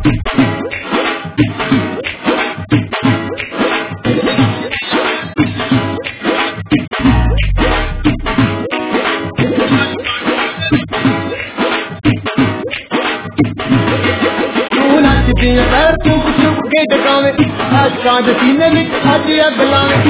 पैर चुप चुप के टकावे आशकां दे सीने विच अज अग लावे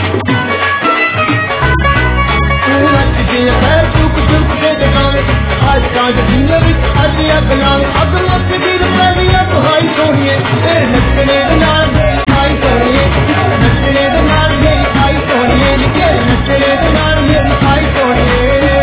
नचदियां पैर चुप चुप के टकावे आशकां दे सीने विच अज अग लावे अग मचदी पैरियां तुहाई सोहणीए तेरे नचने दे नाल मेरी आई सोहणीए नचने दे नाल मेरी आई सोहणीए तेरे नचने दे नाल मेरी आई सोहणीए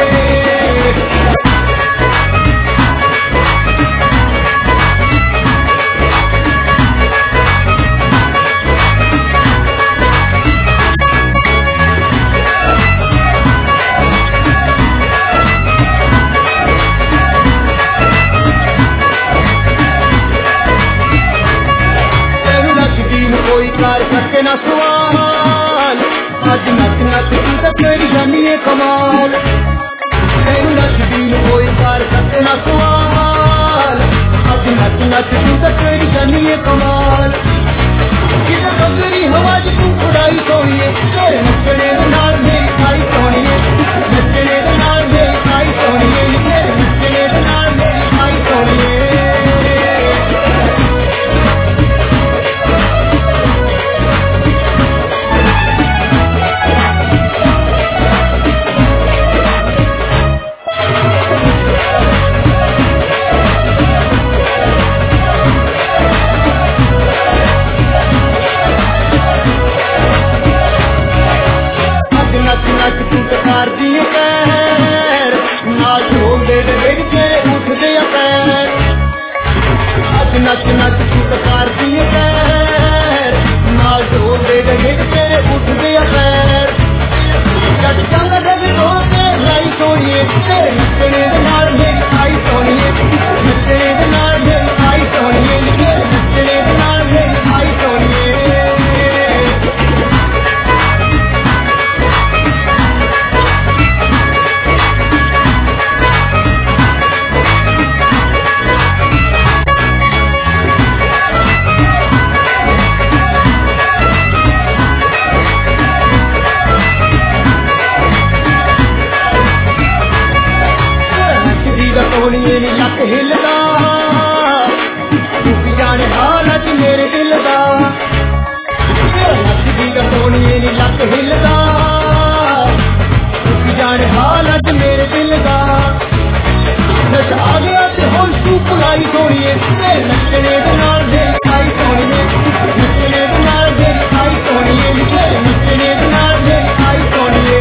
करके ना सवाल अज नच नच तू तो तेरी जानी है कमाल तेरू नचदी कोई कार करके ना सवाल अज नच नच तू तो तेरी जानी है कमाल किधर बगरी हवा च तू उड़ाई सोनी है तेरे नचने दे नाल मेरी आई सोनी है नचने दे नाल मेरी आई सोनी है तेरे नचने दे नाल मेरी आई सोनी है नच नच तू तकार दिए पैर नाल ढोल दे गए तेरे उठदे पैर जट चंगा दे तो लाई सोनिए तेरे नचने दे नाल मेरी आई सोनिए नचने दे नाल मेरी आई सोनिए तेरे नचने दे नाल मेरी आई सोनिए लक हिलदा तू जाने हालत मेरे दिल दा नचदी सोनिए नी लक हिलदा तू जाने हालत मेरे दिल दा नच आ गया ते हुण तू भुलाई सोनिए तेरे नचने दे नाल मेरी आई सोनिए नचने दे नाल मेरी आई सोनिए तेरे नचने दे नाल मेरी आई सोनिए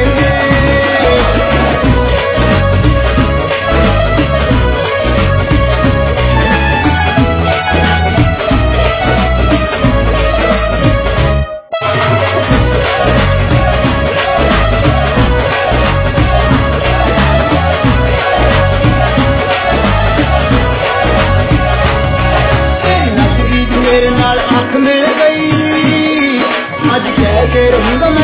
मेरे नाल अख मिल गई अज कह के रहूंगा मैं